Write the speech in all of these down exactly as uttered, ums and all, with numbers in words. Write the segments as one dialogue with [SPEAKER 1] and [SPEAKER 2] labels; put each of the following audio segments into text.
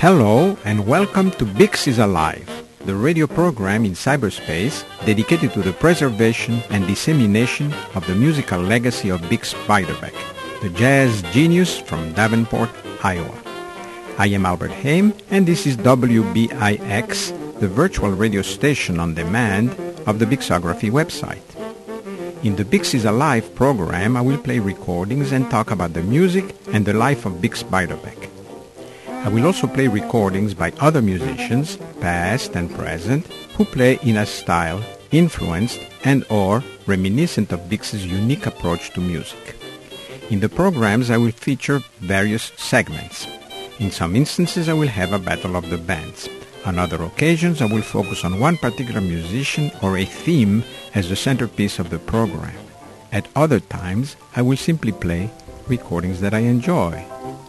[SPEAKER 1] Hello and welcome to Bix is Alive, the radio program in cyberspace dedicated to the preservation and dissemination of the musical legacy of Bix Beiderbecke, the jazz genius from Davenport, Iowa. I am Albert Haim, and this is W B I X, the virtual radio station on demand of the Bixography website. In the Bix is Alive program, I will play recordings and talk about the music and the life of Bix Beiderbecke. I will also play recordings by other musicians, past and present, who play in a style influenced and or reminiscent of Bix's unique approach to music. In the programs, I will feature various segments. In some instances, I will have a battle of the bands. On other occasions, I will focus on one particular musician or a theme as the centerpiece of the program. At other times, I will simply play recordings that I enjoy.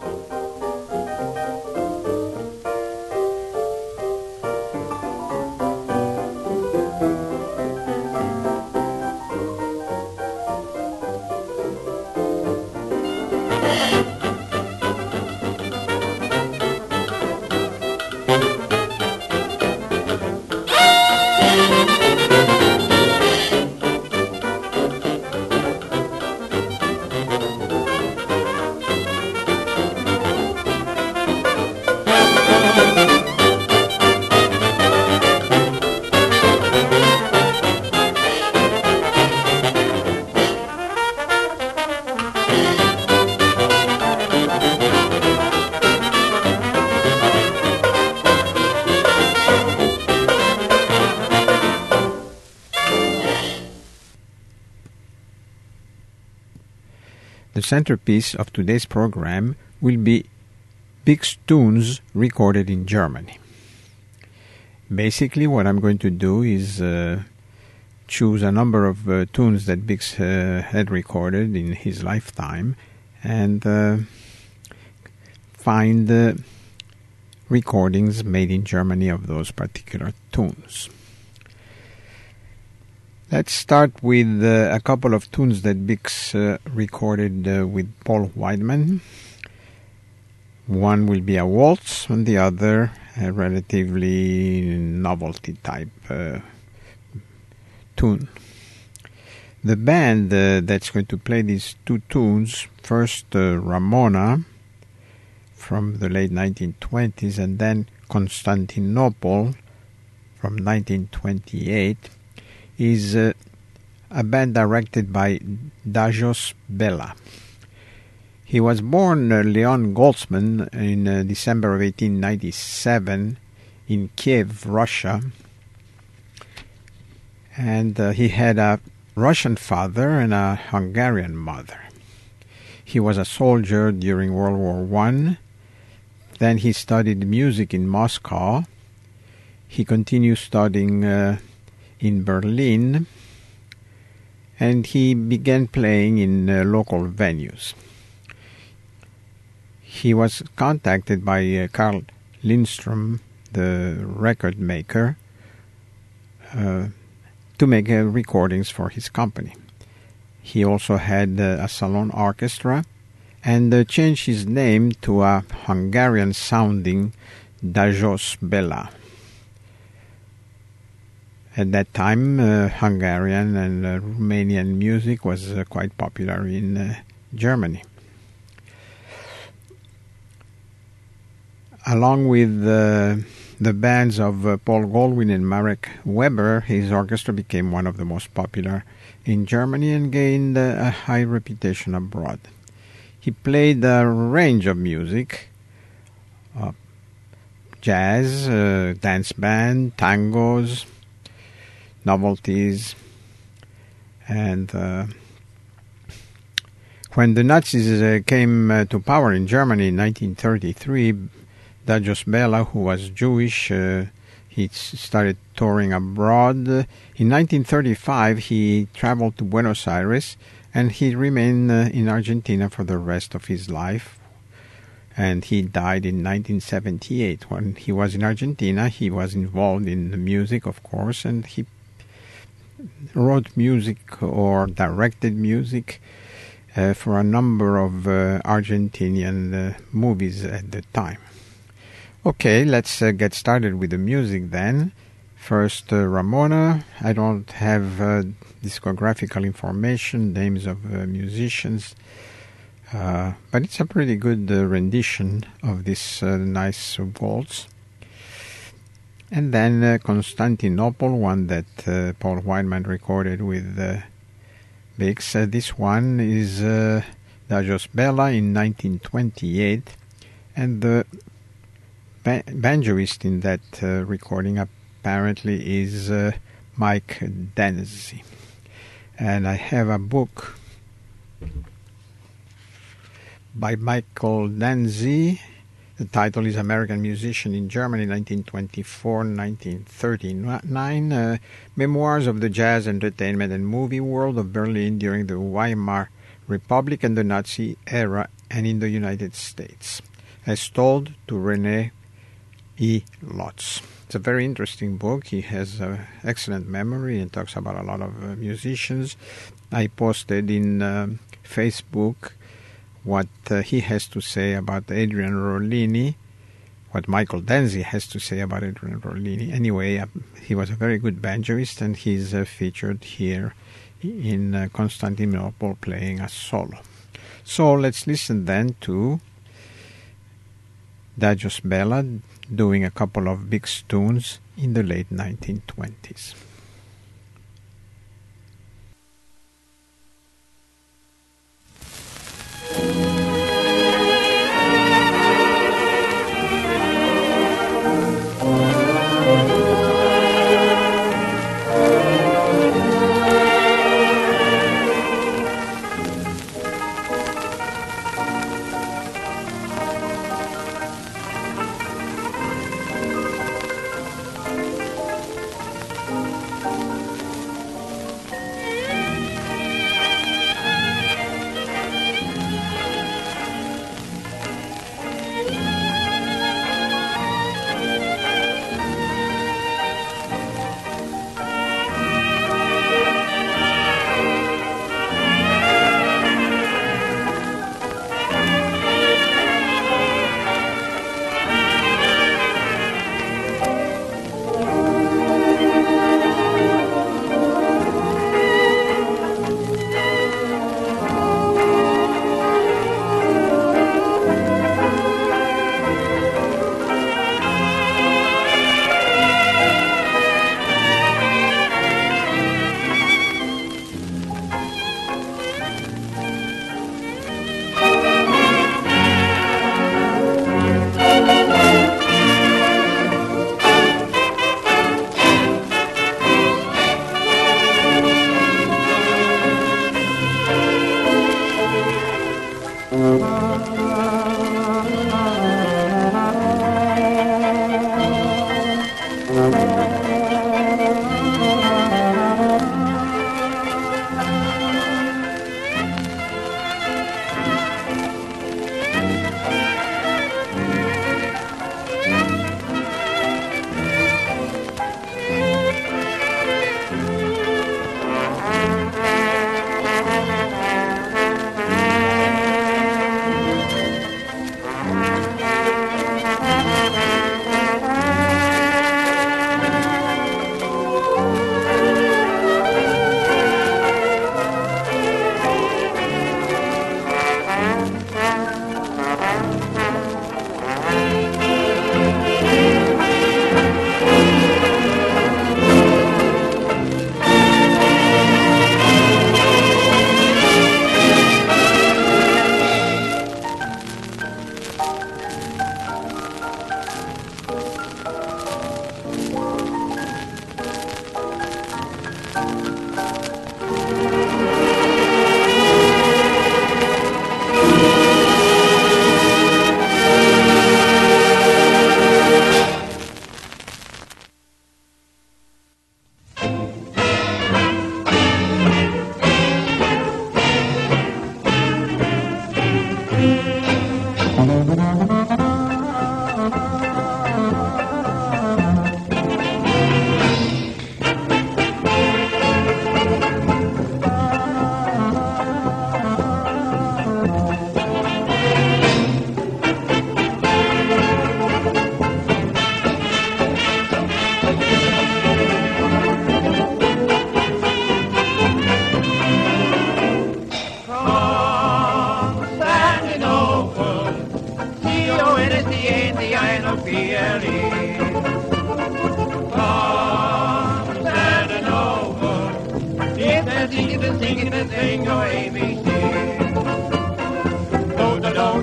[SPEAKER 1] The centerpiece of today's program will be Bix tunes recorded in Germany. Basically, what I'm going to do is uh, choose a number of uh, tunes that Bix uh, had recorded in his lifetime and uh, find uh, recordings made in Germany of those particular tunes. Let's start with uh, a couple of tunes that Bix uh, recorded uh, with Paul Weidman. One will be a waltz, and the other a relatively novelty type uh, tune. The band uh, that's going to play these two tunes, first uh, Ramona from the late nineteen twenties, and then Constantinople from nineteen twenty-eight, is uh, a band directed by Dajos Bela. He was born uh, Leon Goltzman in uh, December of eighteen ninety-seven in Kiev, Russia. And uh, he had a Russian father and a Hungarian mother. He was a soldier during World War One. Then he studied music in Moscow. He continued studying uh, in Berlin, and he began playing in uh, local venues. He was contacted by uh, Carl Lindstrom, the record maker, uh, to make uh, recordings for his company. He also had uh, a salon orchestra and uh, changed his name to a Hungarian-sounding Dajos Bela. At that time, uh, Hungarian and uh, Romanian music was uh, quite popular in uh, Germany. Along with uh, the bands of uh, Paul Goldwyn and Marek Weber, his orchestra became one of the most popular in Germany and gained uh, a high reputation abroad. He played a range of music, uh, jazz, uh, dance band, tangos, novelties, and uh, when the Nazis uh, came uh, to power in Germany in nineteen thirty-three, Dajos Bela, who was Jewish, uh, he started touring abroad. In nineteen thirty-five, he traveled to Buenos Aires, and he remained uh, in Argentina for the rest of his life. And he died in nineteen seventy-eight. When he was in Argentina, he was involved in the music, of course, and he wrote music or directed music uh, for a number of uh, Argentinian uh, movies at the time. Okay, let's uh, get started with the music then. First, uh, Ramona. I don't have uh, discographical information, names of uh, musicians, uh, but it's a pretty good uh, rendition of this uh, nice waltz. And then uh, Constantinople, one that uh, Paul Wildman recorded with uh, Bix. Uh, this one is uh, Dagios Bella in nineteen twenty-eight, and the ba- banjoist in that uh, recording apparently is uh, Mike Danzy. And I have a book by Michael Danzy. The title is American Musician in Germany, nineteen twenty-four to nineteen thirty-nine, uh, Memoirs of the Jazz, Entertainment, and Movie World of Berlin during the Weimar Republic and the Nazi era and in the United States, as told to René E. Lotz. It's a very interesting book. He has uh, excellent memory and talks about a lot of uh, musicians. I posted in uh, Facebook what uh, he has to say about Adrian Rollini, what Michael Danzy has to say about Adrian Rollini. Anyway, uh, he was a very good banjoist, and he's uh, featured here in uh, Constantinople playing a solo. So let's listen then to Dagios Bella doing a couple of big tunes in the late nineteen twenties.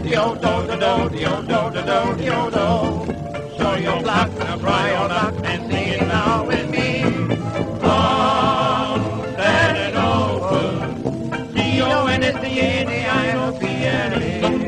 [SPEAKER 2] do-do-do, do-do-do-do-do-do. Show your block, fry your block, and sing it now with me. On Saturday over, C O N S T A D I O P N A.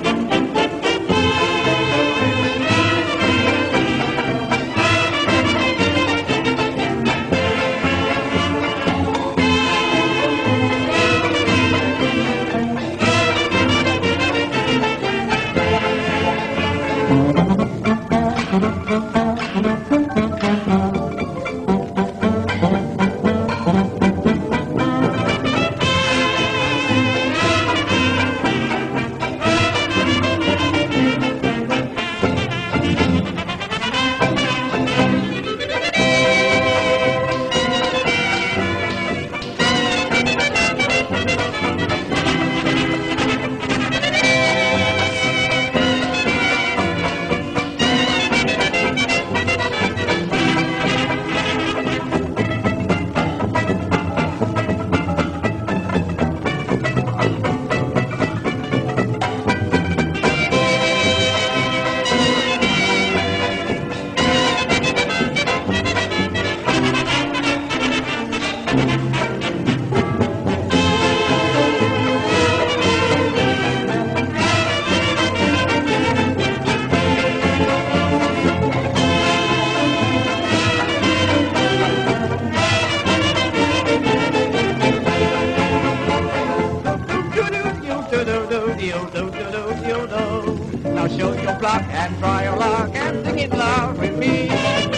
[SPEAKER 2] Now show your block and try your luck and sing it loud with me.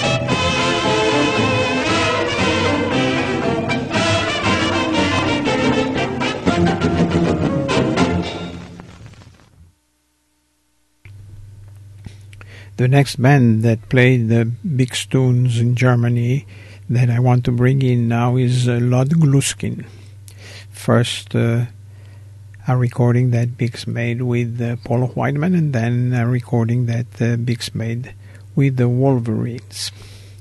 [SPEAKER 1] The next band that played the big tunes in Germany that I want to bring in now is uh, Lord Gluskin. First, uh, a recording that Bix made with uh, Paul Whiteman, and then a recording that uh, Bix made with the Wolverines.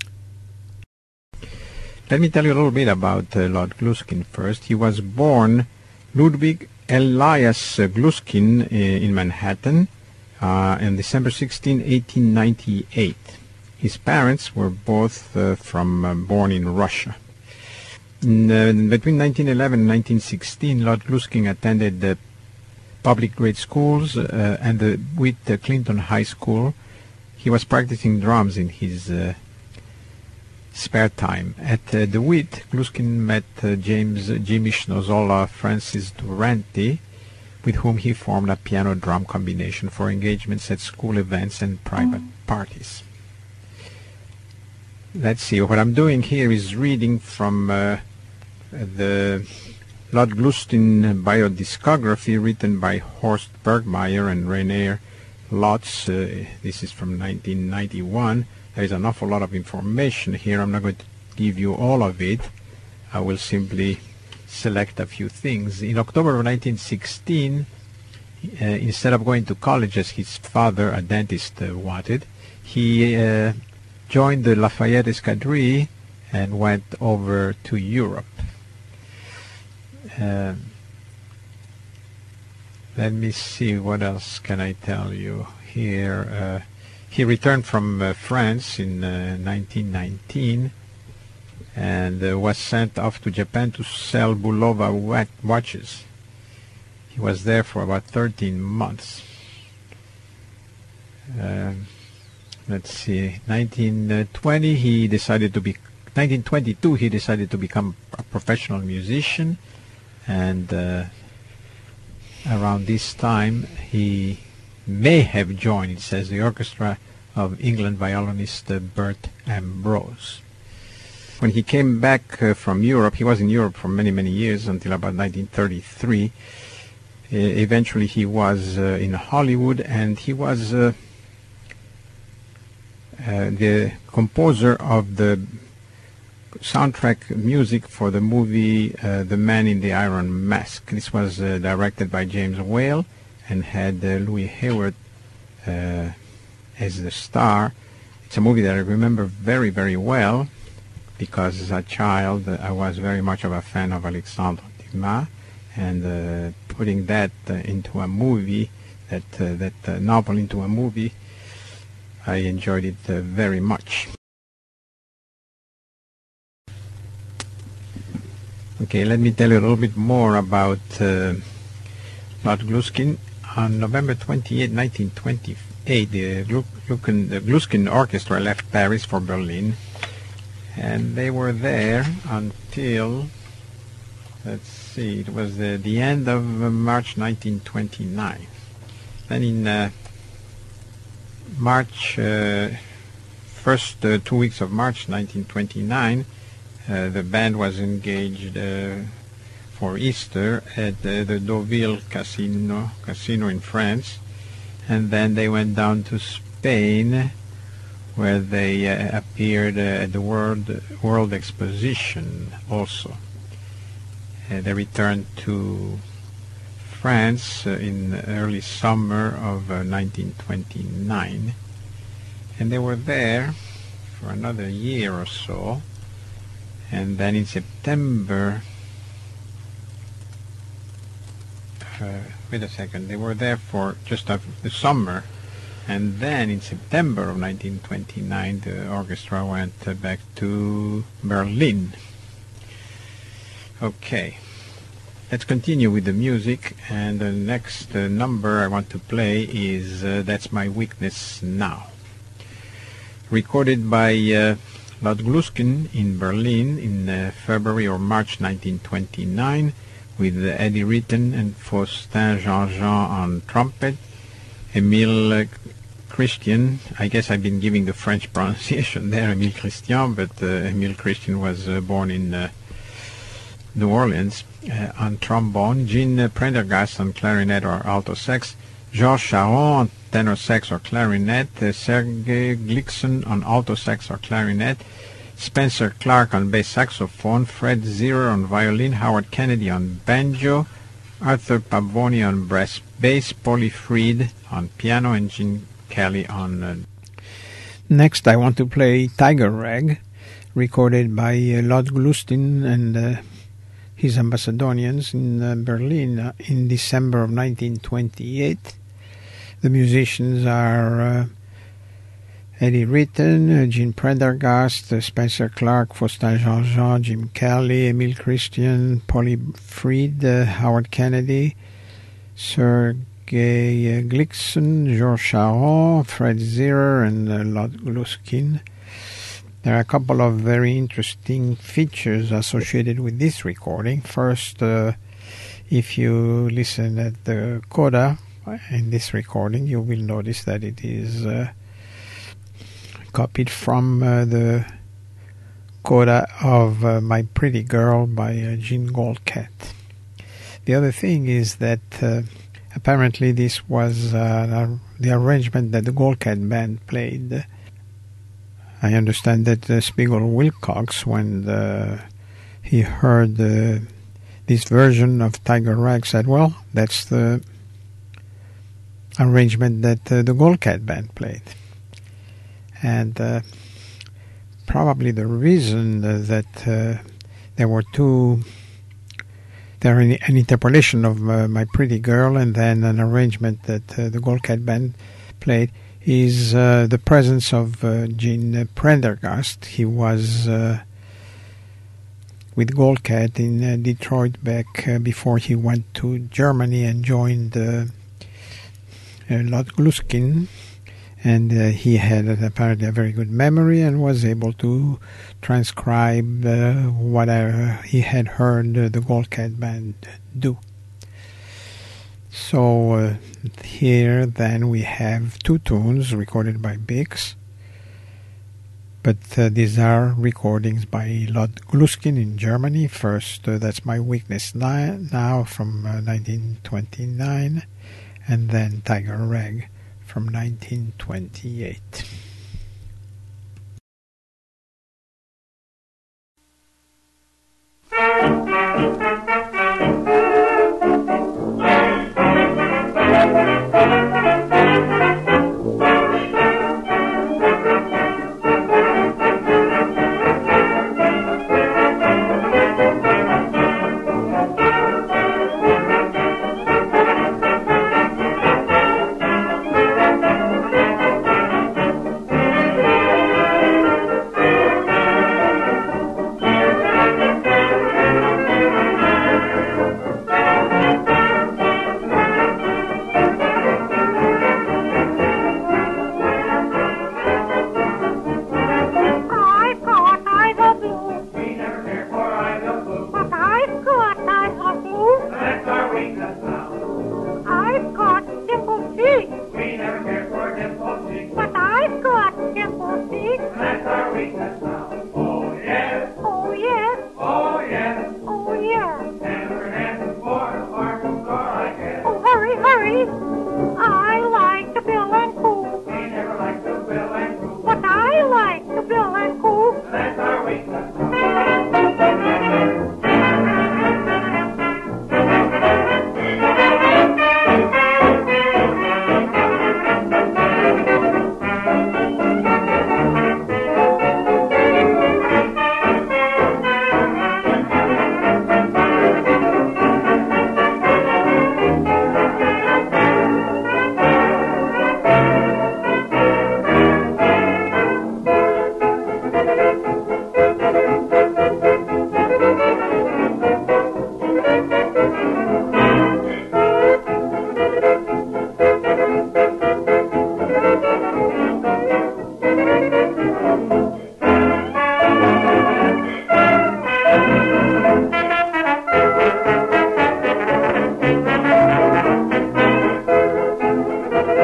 [SPEAKER 1] Let me tell you a little bit about uh, Lord Gluskin first. He was born Ludwig Elias Gluskin uh, in Manhattan uh, on December sixteenth, eighteen ninety-eight. His parents were both uh, from uh, born in Russia. In, uh, between nineteen eleven and nineteen sixteen, Lord Gluskin attended the public grade schools uh, and the with the Clinton High School. He was practicing drums in his uh, spare time. At uh, DeWitt, Gluskin met uh, James uh, Jimmy Schnozzola, Francis Durante, with whom he formed a piano-drum combination for engagements at school events and private parties. Let's see, what I'm doing here is reading from uh, the Lord Gluskin biodiscography written by Horst Bergmeyer and Rainer Lotz. Uh, this is from nineteen ninety-one. There is an awful lot of information here. I'm not going to give you all of it. I will simply select a few things. In October of nineteen sixteen, uh, instead of going to college as his father, a dentist, uh, wanted, he uh, joined the Lafayette Escadrille and went over to Europe. Uh, let me see, what else can I tell you here. Uh, he returned from uh, France in uh, nineteen nineteen and uh, was sent off to Japan to sell Bulova wat watches. He was there for about thirteen months. Uh, let's see, nineteen twenty he decided to be nineteen twenty-two he decided to become a professional musician, and uh, around this time he may have joined, it says, the orchestra of England violinist uh, Bert Ambrose. When he came back uh, from Europe, he was in Europe for many, many years until about nineteen thirty-three. Uh, eventually he was uh, in Hollywood, and he was uh, uh, the composer of the soundtrack music for the movie uh, The Man in the Iron Mask. This was uh, directed by James Whale and had uh, Louis Hayward uh, as the star. It's a movie that I remember very, very well, because as a child uh, I was very much of a fan of Alexandre Dumas, and uh, putting that uh, into a movie that uh, that uh, novel into a movie. I enjoyed it uh, very much. Okay, let me tell you a little bit more about uh, Lord Gluskin. On November twenty-eighth, nineteen twenty-eight, the, Glukin, the Gluskin Orchestra left Paris for Berlin, and they were there until, let's see, it was uh, the end of uh, March nineteen twenty-nine. Then in uh, March, uh, first uh, two weeks of March nineteen twenty-nine, uh, the band was engaged uh, for Easter at uh, the Deauville Casino, Casino in France, and then they went down to Spain, where they uh, appeared uh, at the World World Exposition also. Uh, they returned to France uh, in early summer of uh, nineteen twenty-nine, and they were there for another year or so, and then in September Uh, wait a second, they were there for just after the summer, and then in September of nineteen twenty-nine the orchestra went uh, back to Berlin. Okay, let's continue with the music, and the next uh, number I want to play is uh, That's My Weakness Now. Recorded by uh, Lord Gluskin in Berlin in uh, February or March nineteen twenty-nine, with Eddie Riton and Faustin Jean-Jean on trumpet, Emile Christian. I guess I've been giving the French pronunciation there, Emile Christian, but uh, Emile Christian was uh, born in uh, New Orleans, uh, on trombone, Jean Prendergast on clarinet or alto sax, Georges Charon on tenor sax or clarinet, uh, Sergei Glickson on alto sax or clarinet, Spencer Clark on bass saxophone, Fred Zierer on violin, Howard Kennedy on banjo, Arthur Pavoni on brass bass, Polly Freed on piano, and Gene Kelly on... Uh... Next I want to play Tiger Rag, recorded by uh, Lord Gluskin and uh, his ambassadorians in uh, Berlin uh, in December of nineteen twenty-eight. The musicians are... Uh, Eddie Riton, uh, Jean Prendergast, uh, Spencer Clark, Faustin Jean-Jean, Jim Kelly, Emile Christian, Polly Freed, uh, Howard Kennedy, Sergei uh, Glickson, Georges Charon, Fred Zierer, and uh, Lord Gluskin. There are a couple of very interesting features associated with this recording. First, uh, if you listen at the coda in this recording, you will notice that it is... Uh, copied from uh, the coda of uh, My Pretty Girl by uh, Jean Goldcat. The other thing is that uh, apparently this was uh, the arrangement that the Goldcat band played. I understand that uh, Spiegel Wilcox, when the, he heard uh, this version of Tiger Rag, said, well, that's the arrangement that uh, the Goldcat band played. And uh, probably the reason uh, that uh, there were two, there an, an interpolation of uh, My Pretty Girl and then an arrangement that uh, the Goldcat band played is uh, the presence of uh, Jean Prendergast. He was uh, with Goldcat in uh, Detroit back uh, before he went to Germany and joined uh, uh, Lord Gluskin. And uh, he had uh, apparently a very good memory and was able to transcribe uh, what uh, he had heard uh, the Goldcat band do. So uh, here then we have two tunes recorded by Bix, but uh, these are recordings by Lord Gluskin in Germany. First, uh, That's My Weakness Now from uh, nineteen twenty-nine, and then Tiger Rag from nineteen twenty-eight.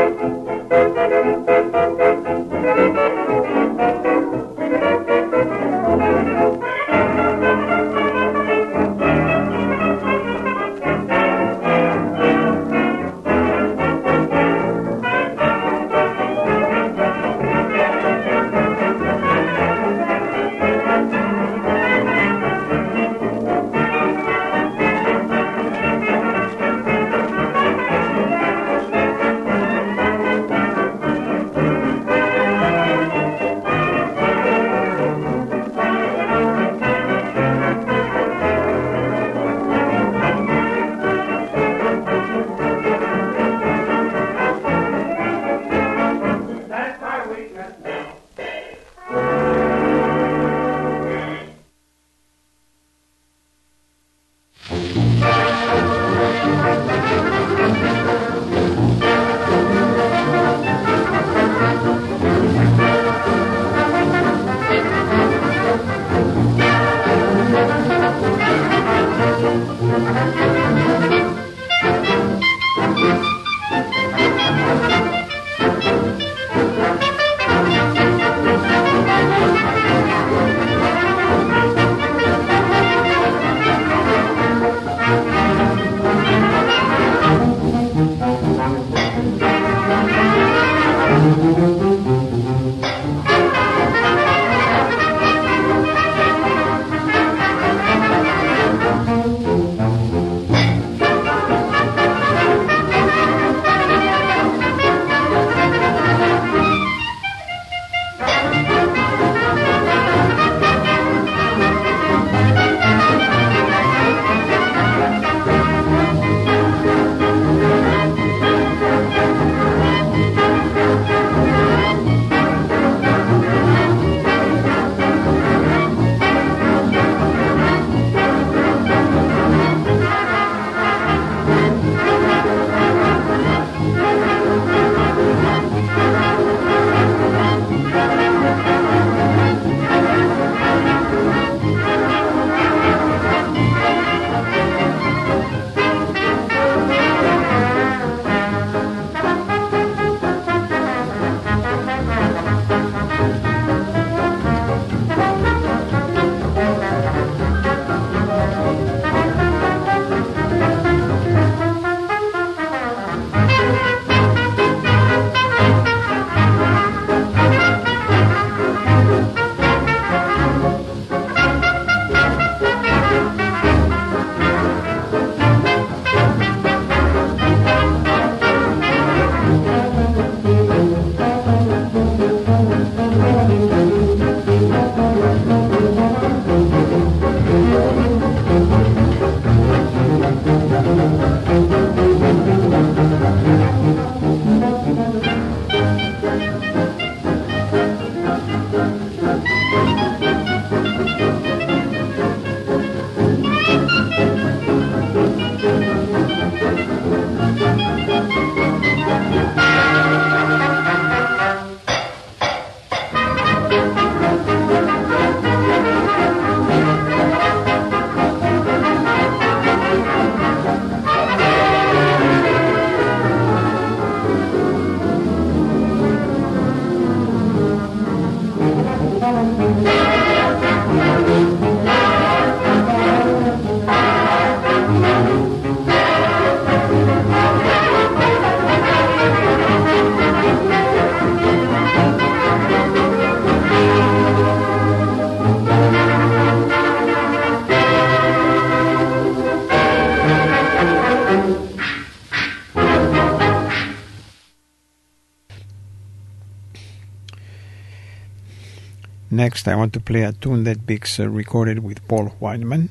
[SPEAKER 1] Next, I want to play a tune that Bix uh, recorded with Paul Whiteman.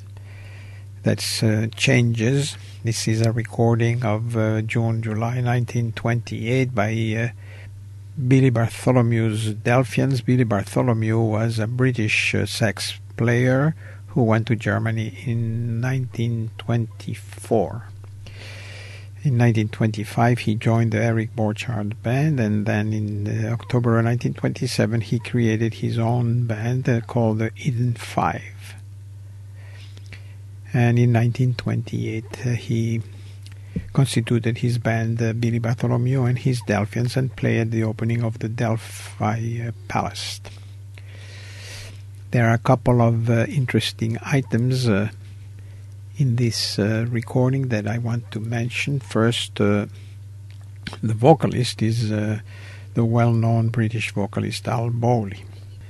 [SPEAKER 1] That's uh, Changes. This is a recording of uh, June, July nineteen twenty-eight by uh, Billy Bartholomew's Delphians. Billy Bartholomew was a British uh, sax player who went to Germany in nineteen twenty-four. In nineteen twenty-five, he joined the Eric Borchardt band, and then in uh, October nineteen twenty-seven, he created his own band uh, called the Eden Five. And in nineteen twenty-eight, uh, he
[SPEAKER 3] constituted his band uh, Billy Bartholomew and his Delphians and played at the opening of the Delphi uh, Palace. There are a couple of uh, interesting items uh, in this uh, recording that I want to mention. First, uh, the vocalist is uh, the well-known British vocalist Al Bowley.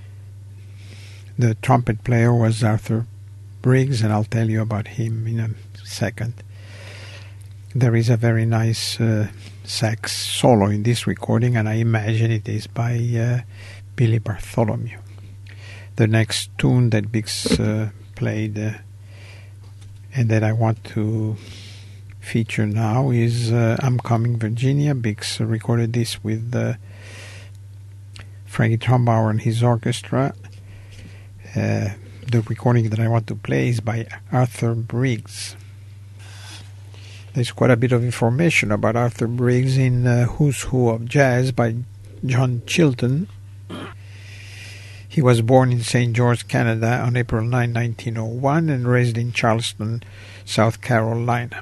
[SPEAKER 3] The trumpet player was Arthur Briggs, and I'll tell you about him in a second. There is a very nice uh, sax solo in this recording, and I imagine it is by uh, Billy Bartholomew. The next tune that Biggs uh, played uh, and that I want to feature now is uh, I'm Coming Virginia. Biggs recorded this with uh, Frankie Trumbauer and his orchestra. Uh, the recording that I want to play is by Arthur Briggs. There's quite a bit of information about Arthur Briggs in uh, Who's Who of Jazz by John Chilton. He was born in Saint George, Canada on April ninth, nineteen oh one and raised in Charleston, South Carolina.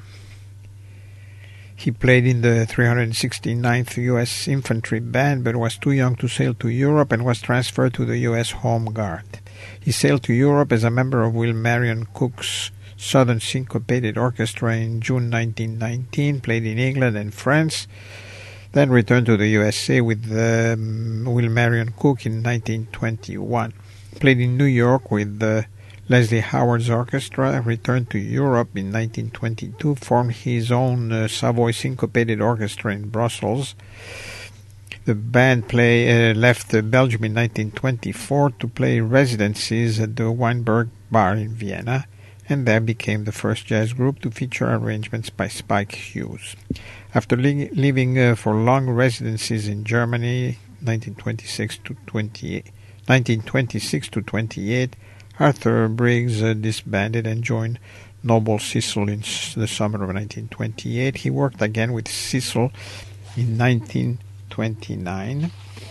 [SPEAKER 3] He played in the three hundred sixty-ninth U S Infantry Band but was too young to sail to Europe and was transferred to the U S Home Guard. He sailed to Europe as a member of Will Marion Cook's Southern Syncopated Orchestra in June nineteen nineteen, played in England and France, then returned to the U S A with um, Will Marion Cook in nineteen twenty-one. Played in New York with uh, Leslie Howard's orchestra, returned to Europe in nineteen twenty-two, formed his own uh, Savoy Syncopated Orchestra in Brussels. The band play, uh, left uh, Belgium in nineteen twenty-four to play residencies at the Weinberg Bar in Vienna, and there became the first jazz group to feature arrangements by Spike Hughes. After li- living uh, for long residencies in Germany, nineteen twenty-six to twenty-eight, nineteen twenty-six to twenty-eight, Arthur Briggs uh, disbanded and joined Noble Sissle in s- the summer of nineteen twenty-eight. He worked again with Sissle in nineteen twenty-nine,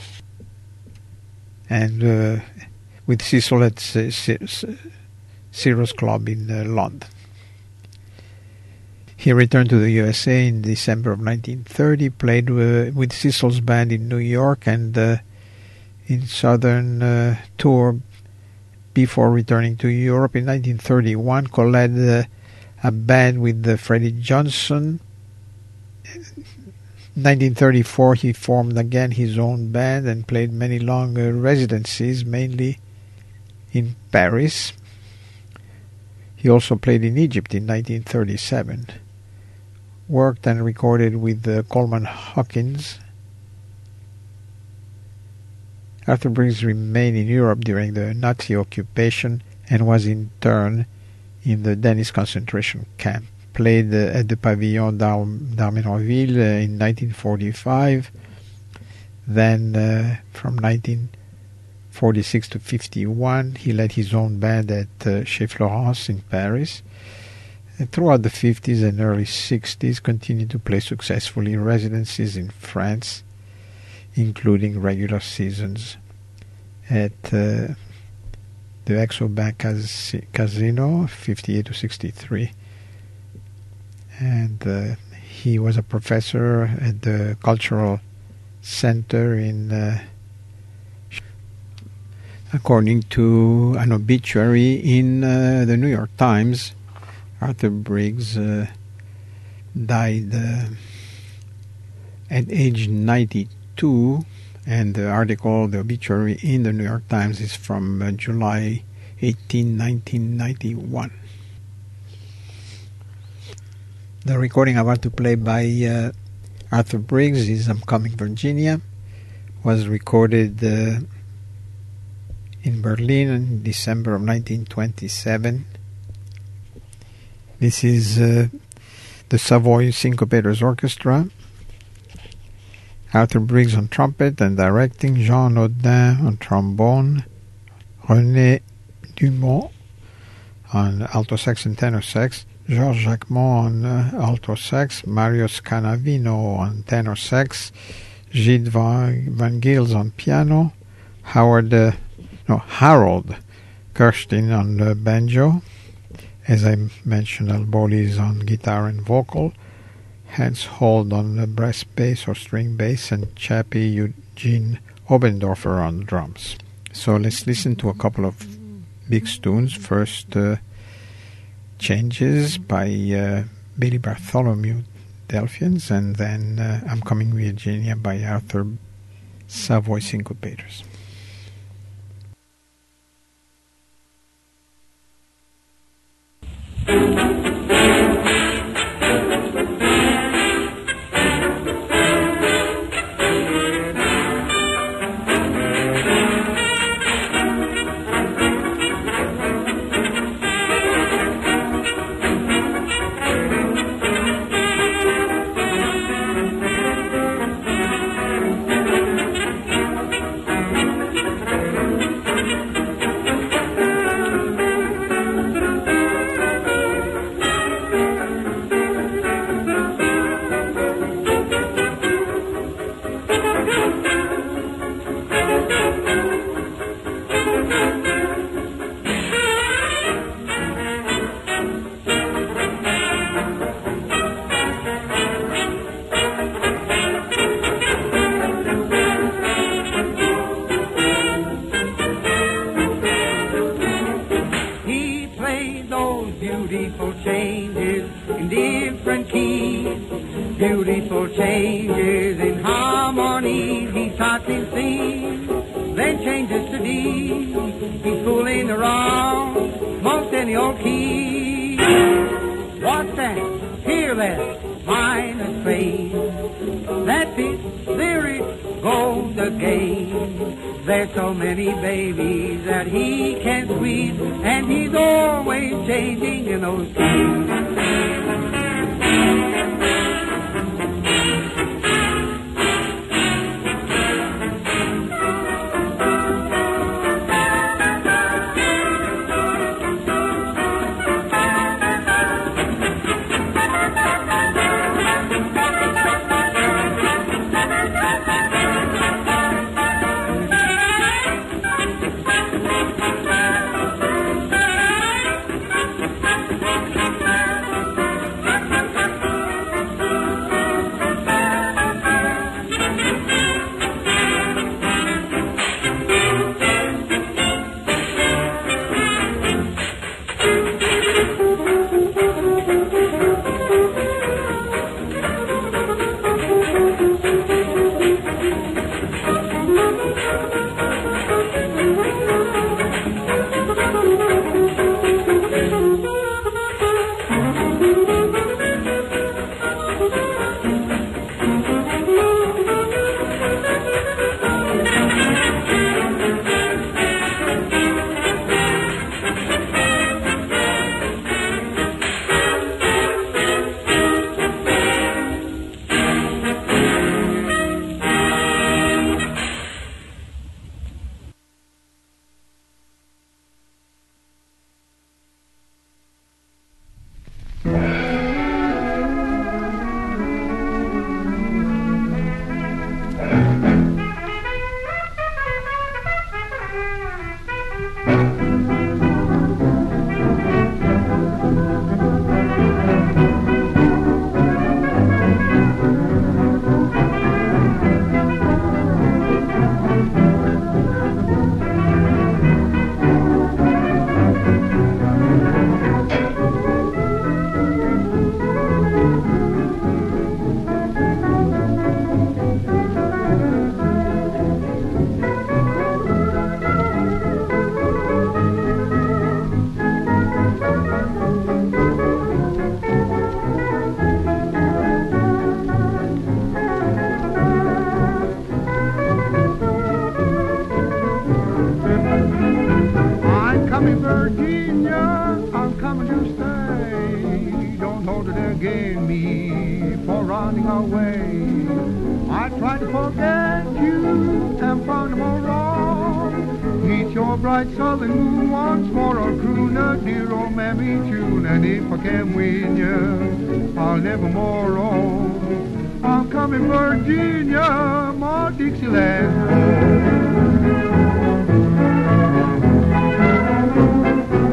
[SPEAKER 3] and uh, with Sissle at C- C- Ciro's Club in uh, London. He returned to the U S A in December of nineteen thirty, played uh, with Sissle's band in New York and uh, in Southern uh, tour before returning to Europe. In nineteen thirty-one, co-led uh, a band with uh, Freddie Johnson. In nineteen thirty-four, he formed again his own band and played many long uh, residencies, mainly in Paris. He also played in Egypt in nineteen thirty-seven. Worked and recorded with uh, Coleman Hawkins. Arthur Briggs remained in Europe during the Nazi occupation and was interned in the Denis concentration camp. Played uh, at the Pavillon d'Armenonville uh, in nineteen forty-five. Then uh, from nineteen forty-six to fifty-one, he led his own band at uh, Chez Florence in Paris. And throughout the fifties and early sixties, continued to play successfully in residencies in France, including regular seasons at uh, the Exobank Cas- Casino, fifty-eight to sixty-three. And uh, he was a professor at the Cultural Center in uh, according to an obituary in uh, the New York Times. Arthur Briggs uh, died uh, at age ninety-two, and the article, the obituary in the New York Times, is from uh, July eighteenth, nineteen ninety-one. The recording I want to play by uh, Arthur Briggs is I'm Coming Virginia. Was recorded uh, in Berlin in December of nineteen twenty-seven. This is uh, the Savoy Syncopators Orchestra. Arthur Briggs on trumpet and directing, Jean Audin on trombone, René Dumont on alto sax and tenor sax, Georges Jacquemont on uh, alto sax, Mario Scanavino on tenor sax, Gilles Van, Van Gils on piano, Howard, uh, no, Harold Kirstein on uh, banjo. As I mentioned, Al Bowley is on guitar and vocal. Hans Hold on the brass bass or string bass, and Chappie Eugene Obendorfer on drums. So let's listen to a couple of Bix tunes. First, uh, Changes by uh, Billy Bartholomew Delphians, and then uh, I'm Coming Virginia by Arthur Savoy Syncopators.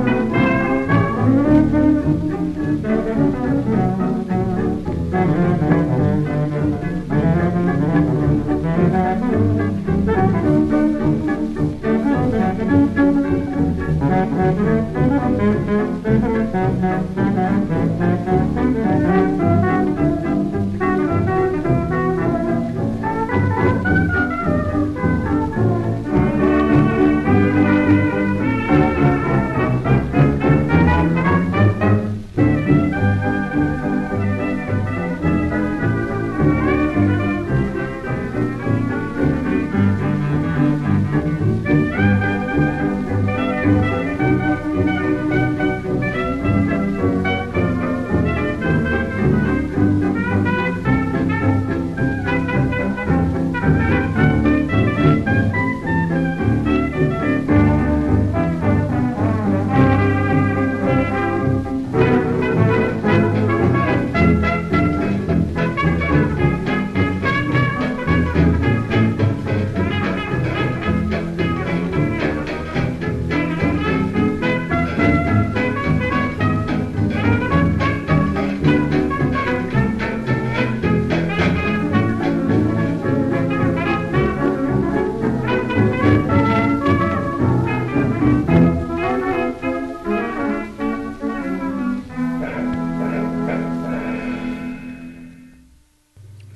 [SPEAKER 4] Thank you.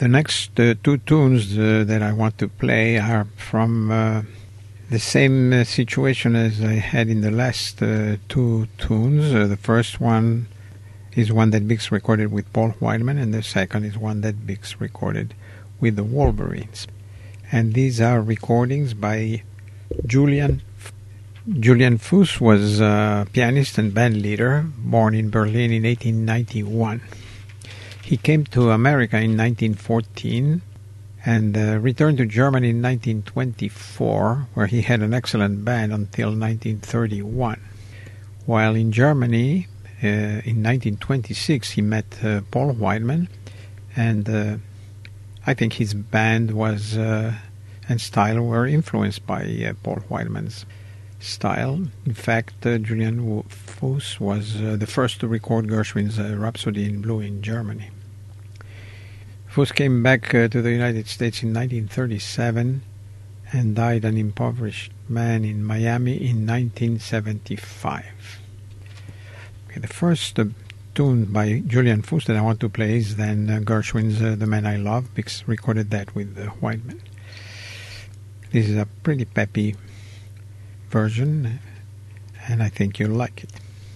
[SPEAKER 3] The next uh, two tunes uh, that I want to play are from uh, the same uh, situation as I had in the last uh, two tunes. Uh, the first one is one that Bix recorded with Paul Whiteman, and the second is one that Bix recorded with the Wolverines. And these are recordings by Julian Julian Fuss. Was a pianist and band leader, born in Berlin in eighteen ninety-one. He came to America in nineteen fourteen and uh, returned to Germany in nineteen twenty-four, where he had an excellent band until nineteen thirty-one. While in Germany, uh, in nineteen twenty-six, he met uh, Paul Whiteman, and uh, I think his band was uh, and style were influenced by uh, Paul Whiteman's style. In fact, uh, Julian Fuss was uh, the first to record Gershwin's uh, Rhapsody in Blue in Germany. Fuss came back uh, to the United States in nineteen thirty-seven and died an impoverished man in Miami in nineteen seventy-five. Okay, the first uh, tune by Julian Fuss that I want to play is then uh, Gershwin's uh, The Man I Love, because recorded that with uh, Whiteman. This is a pretty peppy version, and I think you'll like it.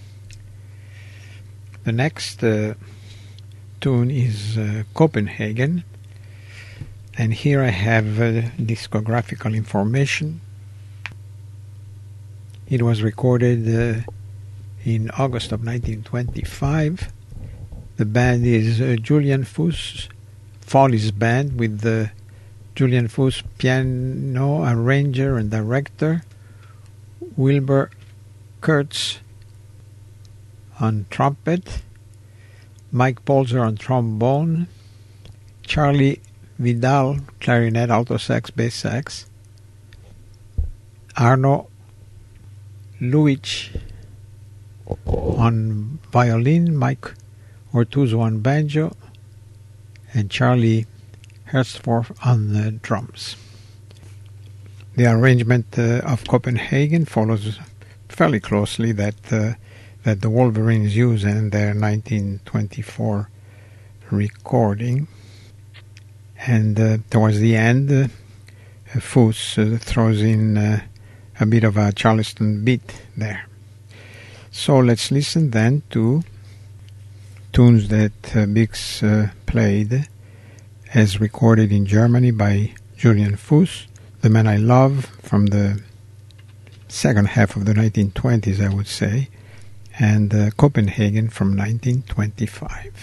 [SPEAKER 3] The next uh, tune is uh, Copenhagen, and here I have uh, discographical information. It was recorded uh, in August of nineteen twenty-five. The band is uh, Julian Fuss, Follies Band, with the Julian Fuss piano arranger and director, Wilbur Kurtz on trumpet, Mike Polzer on trombone, Charlie Vidal clarinet, alto sax, bass sax, Arno Luic on violin, Mike Ortuzzo on banjo, and Charlie Hertzforth on the drums. The arrangement uh, of Copenhagen follows fairly closely that uh, that the Wolverines use in their nineteen twenty-four recording. And uh, towards the end, uh, Fuss uh, throws in uh, a bit of a Charleston beat there. So let's listen then to tunes that uh, Bix uh, played as recorded in Germany by Julian Fuss. The Man I Love from the second half of the nineteen twenties, I would say, and uh, Copenhagen from nineteen twenty-five.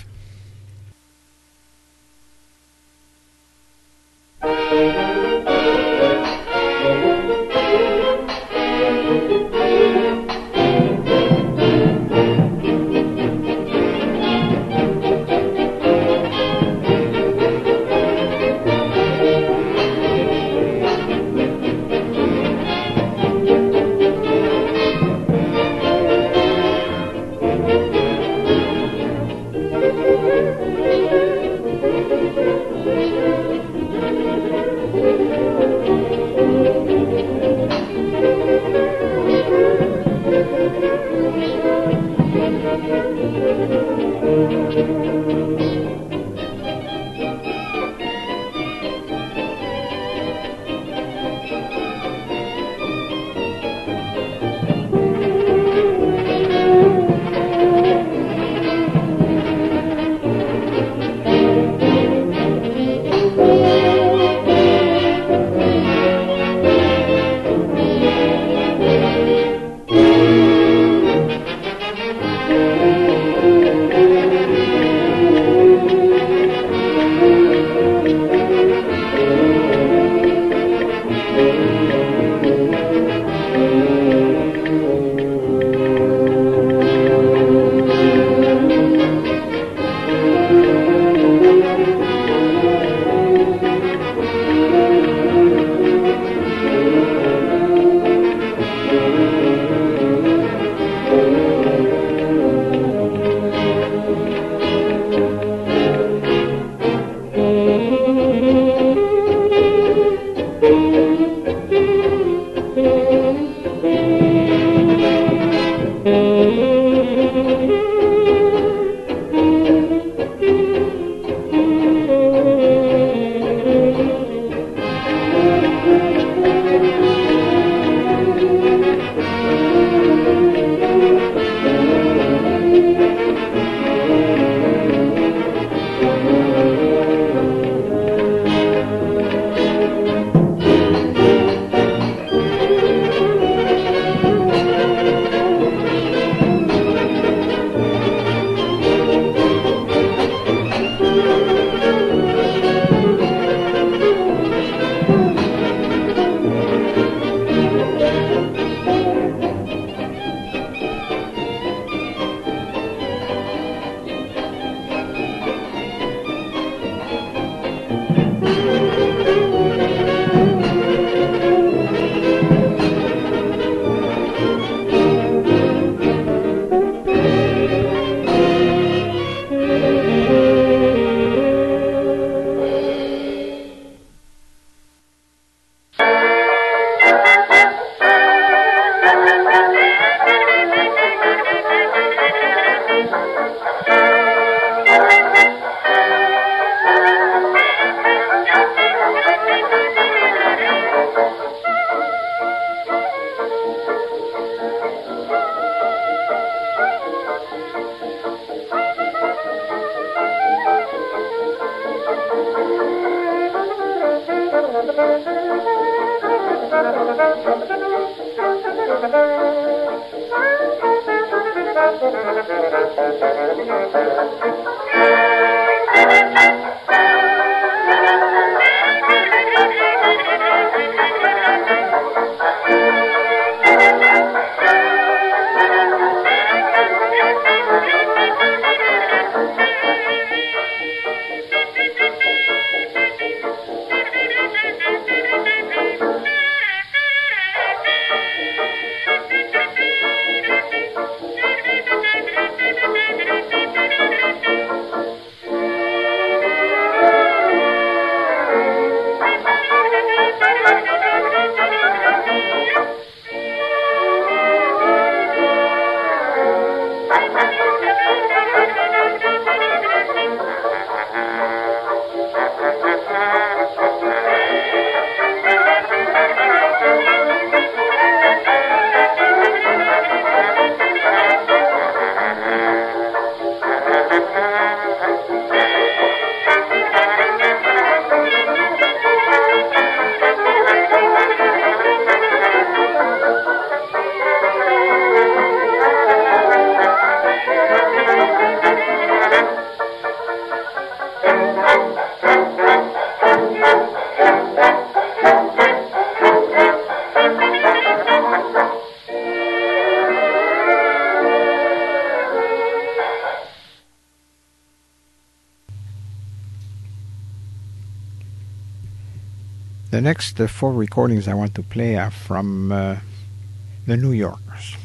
[SPEAKER 3] The next uh, four recordings I want to play are from uh, the New Yorkers.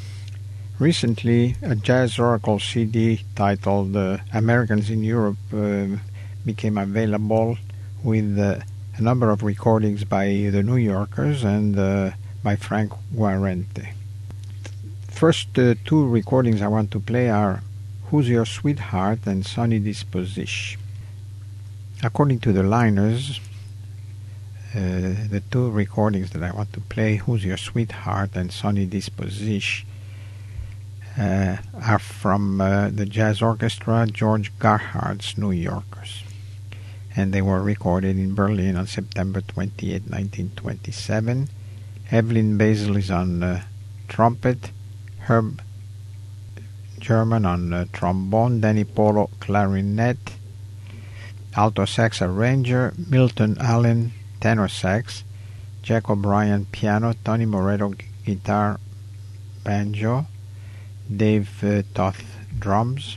[SPEAKER 3] Recently, a Jazz Oracle C D titled uh, Americans in Europe uh, became available with uh, a number of recordings by the New Yorkers and uh, by Frank Guarente. First uh, two recordings I want to play are Who's Your Sweetheart and Sunny Disposition. According to the liners, Uh, the two recordings that I want to play, Who's Your Sweetheart and Sunny Disposition, uh, are from uh, the jazz orchestra George Gerhardt's New Yorkers, and they were recorded in Berlin on September twenty-eighth, nineteen twenty-seven. Evelyn Basil is on uh, trumpet, Herb German on uh, trombone, Danny Polo clarinet, alto sax arranger, Milton Allen tenor sax, Jack O'Brien piano, Tony Moretto guitar, banjo, Dave uh, Toth drums.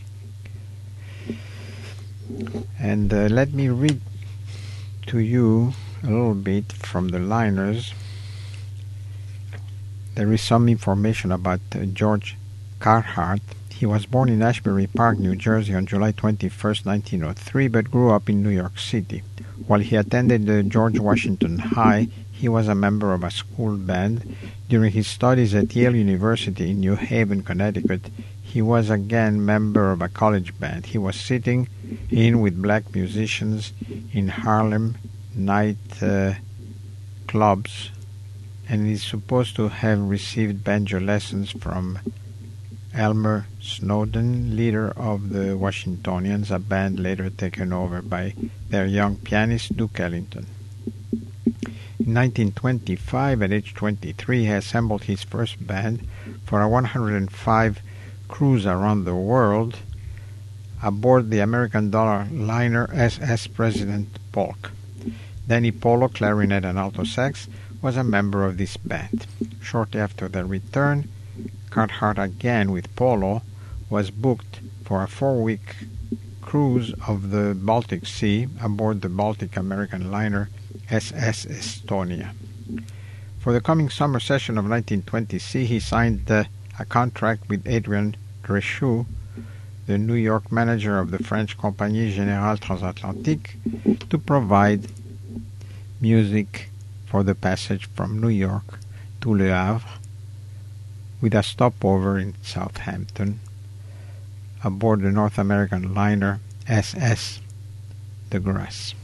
[SPEAKER 3] And uh, let me read to you a little bit from the liners. There is some information about uh, George Gerhardt. He was born in Ashbury Park, New Jersey on July twenty-first, nineteen oh three, but grew up in New York City. While he attended uh, George Washington High, he was a member of a school band. During his studies at Yale University in New Haven, Connecticut, he was again member of a college band. He was sitting in with black musicians in Harlem night uh, clubs, and is supposed to have received banjo lessons from Elmer Snowden, leader of the Washingtonians, a band later taken over by their young pianist Duke Ellington. In nineteen twenty-five, at age twenty-three, he assembled his first band for a one hundred five cruise around the world aboard the American dollar liner S S President Polk. Danny Polo, clarinet and alto sax, was a member of this band. Shortly after their return, Gerhardt, again with Polo, was booked for a four-week cruise of the Baltic Sea aboard the Baltic American liner S S Estonia. For the coming summer session of nineteen twenty, he signed uh, a contract with Adrian Dreychou, the New York manager of the French Compagnie Générale Transatlantique, to provide music for the passage from New York to Le Havre, with a stopover in Southampton aboard the North American liner S S De Grasse.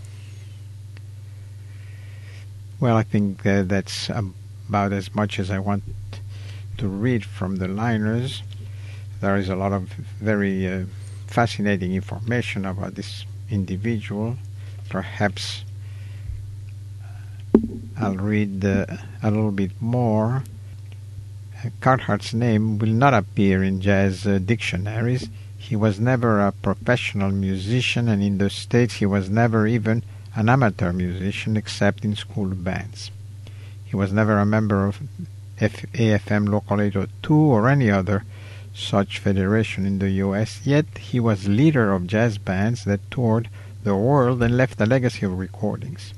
[SPEAKER 3] Well, I think uh, that's about as much as I want to read from the liners. There is a lot of very uh, fascinating information about this individual. Perhaps I'll read uh, a little bit more. Uh, Carhart's name will not appear in jazz uh, dictionaries. He was never a professional musician, and in the States he was never even an amateur musician except in school bands. He was never a member of F- A F M Local eight oh two or any other such federation in the U S, yet he was leader of jazz bands that toured the world and left a legacy of recordings.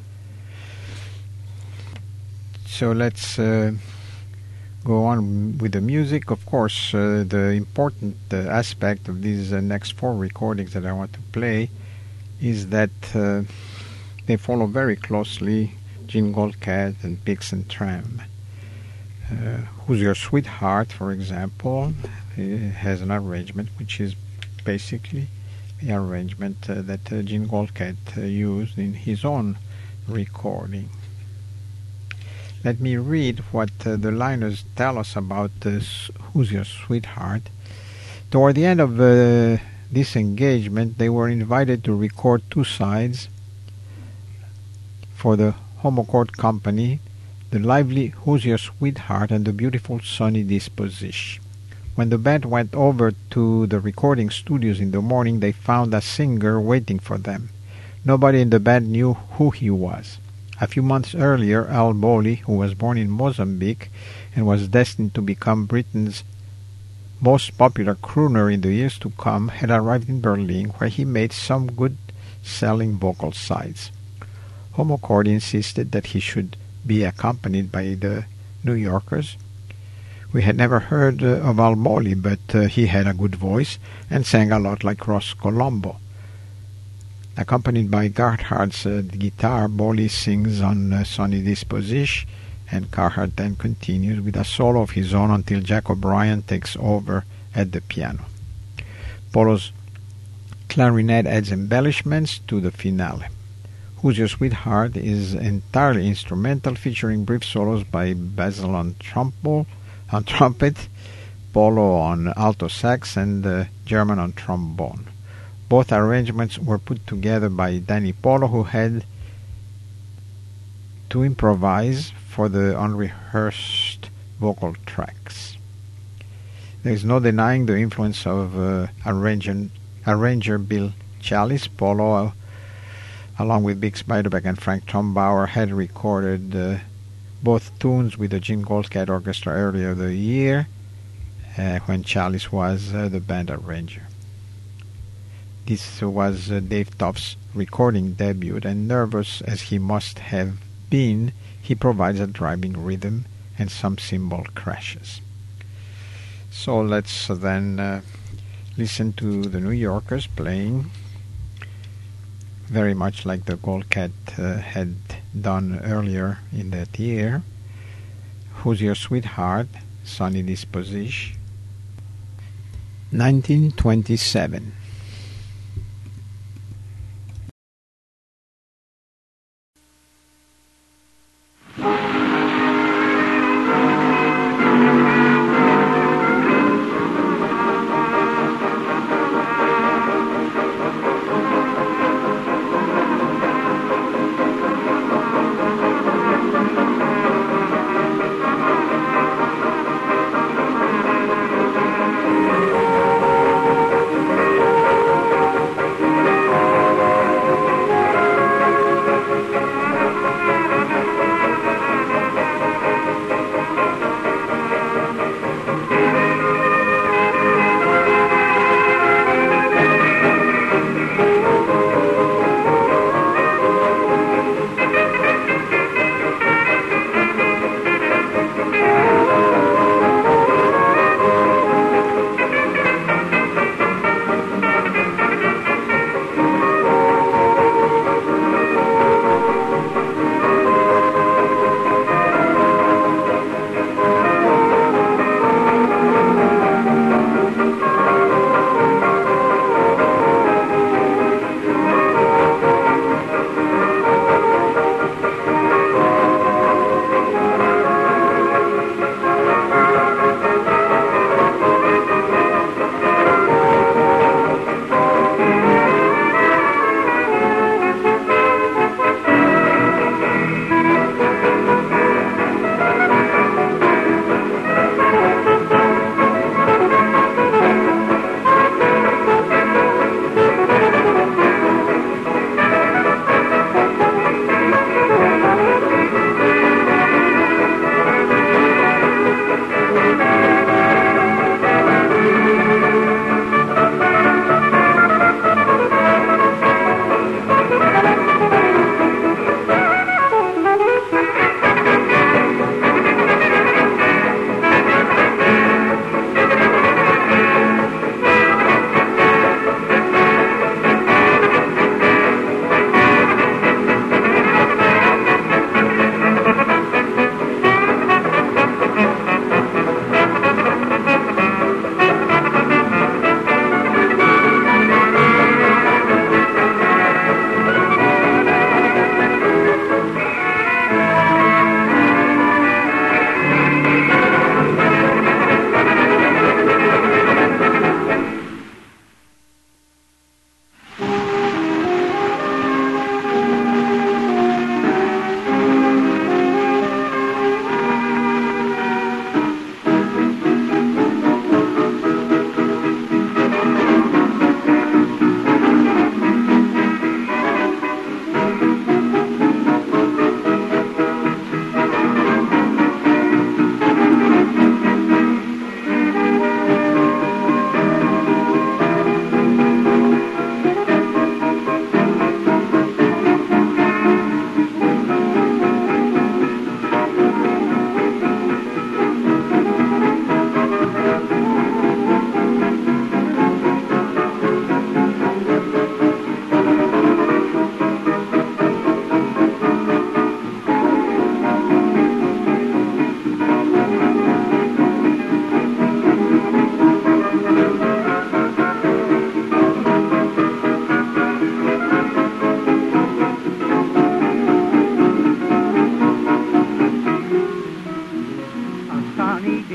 [SPEAKER 3] So let's uh, go on with the music. Of course, uh, the important uh, aspect of these uh, next four recordings that I want to play is that uh, they follow very closely Gene Goldcat and Bix and Tram. Uh, Who's Your Sweetheart, for example, uh, has an arrangement which is basically the arrangement uh, that uh, Gene Goldcat uh, used in his own recording. Let me read what uh, the liners tell us about this Who's Your Sweetheart. Toward the end of uh, this engagement, they were invited to record two sides for the Homochord Company, the lively Who's Your Sweetheart and the beautiful Sonny Disposition. When the band went over to the recording studios in the morning, they found a singer waiting for them. Nobody in the band knew who he was. A few months earlier, Al Bowley, who was born in Mozambique and was destined to become Britain's most popular crooner in the years to come, had arrived in Berlin, where he made some good-selling vocal sides. Homochord insisted that he should be accompanied by the New Yorkers. We had never heard uh, of Al Bowley, but uh, he had a good voice and sang a lot like Ross Colombo. Accompanied by Carhart's uh, guitar, Bowley sings on uh, Sonny Disposition, and Carhart then continues with a solo of his own until Jack O'Brien takes over at the piano. Polo's clarinet adds embellishments to the finale. Who's Your Sweetheart is entirely instrumental, featuring brief solos by Basil on, trumpo, on trumpet, Polo on alto sax, and uh, German on trombone. Both arrangements were put together by Danny Polo, who had to improvise for the unrehearsed vocal tracks. There is no denying the influence of uh, arranger, arranger Bill Challis. Polo, uh, along with Bix Beiderbecke and Frank Trumbauer, had recorded uh, both tunes with the Gene Goldcat Orchestra earlier the year, uh, when Challis was uh, the band arranger. This was uh, Dave Toff's recording debut, and nervous as he must have been, he provides a driving rhythm and some cymbal crashes. So let's uh, then uh, listen to the New Yorkers playing very much like the Goldcat uh, had done earlier in that year. Who's Your Sweetheart, Sonny Disposition, nineteen twenty-seven.
[SPEAKER 4] Thank you.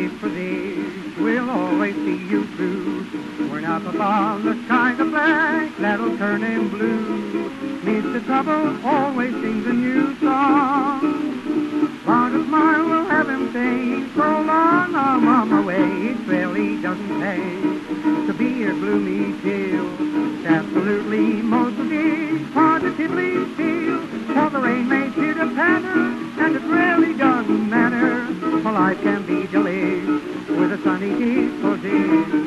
[SPEAKER 4] keep for thee. We'll always see you true. We're not upon the kind of flag that'll turn him blue. Needs the trouble, always sings a new song. Long a smile will have him say, so long I'm on my way. It really doesn't pay to be a gloomy chill. It's absolutely most of these positively feel. For the rain may chitter patter, and it really doesn't matter. For life can be delayed with a sunny disposition.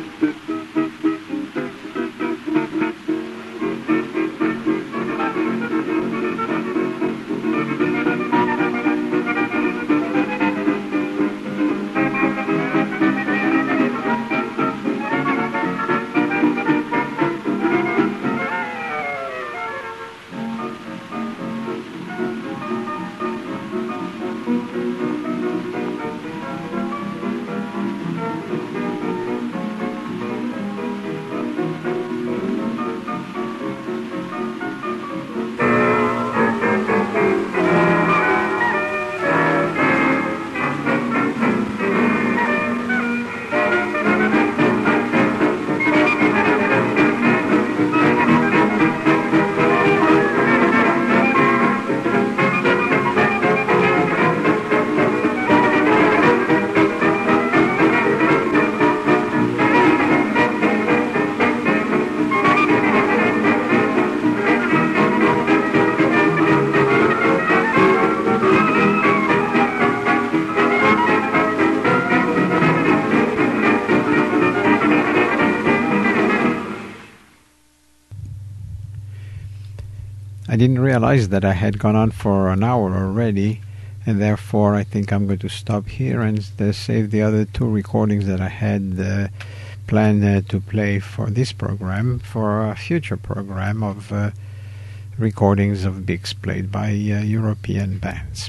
[SPEAKER 3] I didn't realize that I had gone on for an hour already, and therefore I think I'm going to stop here and uh, save the other two recordings that I had uh, planned uh, to play for this program for a future program of uh, recordings of Bix played by uh, European bands.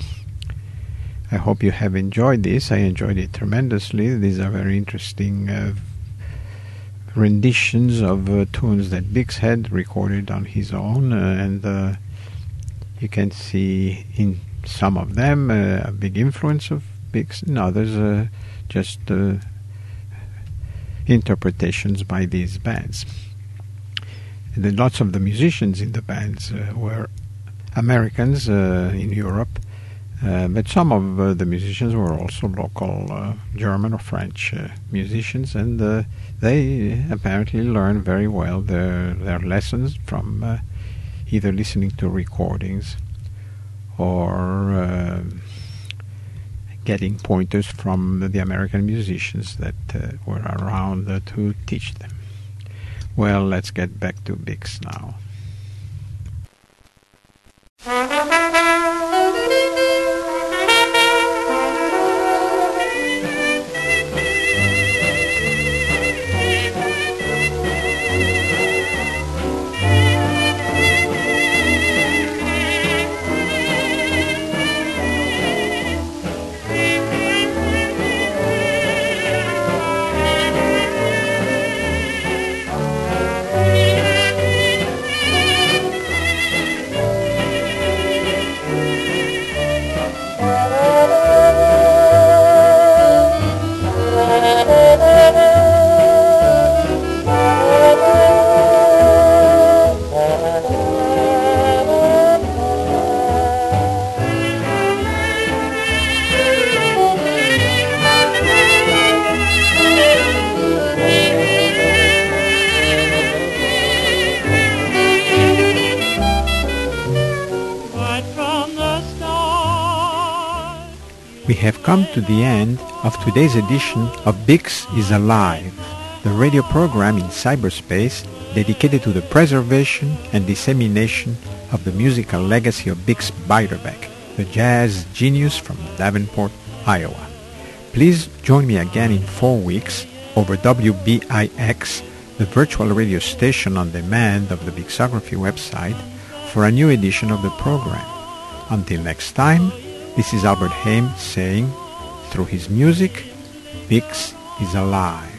[SPEAKER 3] I hope you have enjoyed this. I enjoyed it tremendously. These are very interesting uh, renditions of uh, tunes that Bix had recorded on his own, uh, and uh, you can see in some of them uh, a big influence of Bix, in others uh, just uh, interpretations by these bands. And then lots of the musicians in the bands uh, were Americans uh, in Europe, uh, but some of uh, the musicians were also local uh, German or French uh, musicians, and uh, they apparently learned very well their, their lessons from uh, either listening to recordings or uh, getting pointers from the American musicians that uh, were around uh, to teach them. Well, let's get back to Bix now. We have come to the end of today's edition of Bix is Alive, the radio program in cyberspace dedicated to the preservation and dissemination of the musical legacy of Bix Beiderbecke, the jazz genius from Davenport, Iowa. Please join me again in four weeks over W B I X, the virtual radio station on demand of the Bixography website, for a new edition of the program. Until next time, this is Albert Haim saying, through his music, Bix is alive.